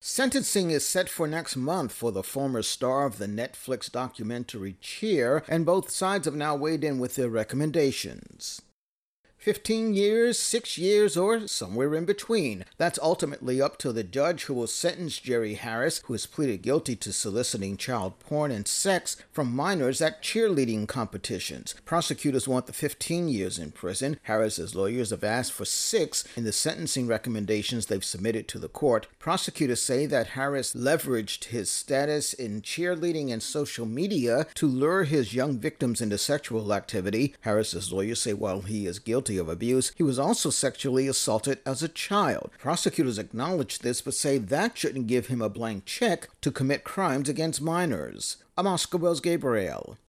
Sentencing is set for next month for the former star of the Netflix documentary Cheer, and both sides have now weighed in with their recommendations. 15 years, 6 years, or somewhere in between. That's ultimately up to the judge who will sentence Jerry Harris, who has pleaded guilty to soliciting child porn and sex from minors at cheerleading competitions. Prosecutors want the 15 years in prison. Harris's lawyers have asked for 6 in the sentencing recommendations they've submitted to the court. Prosecutors say that Harris leveraged his status in cheerleading and social media to lure his young victims into sexual activity. Harris's lawyers say while he is guilty of abuse, he was also sexually assaulted as a child. Prosecutors acknowledge this but say that shouldn't give him a blank check to commit crimes against minors. I'm Oscar Wells Gabriel.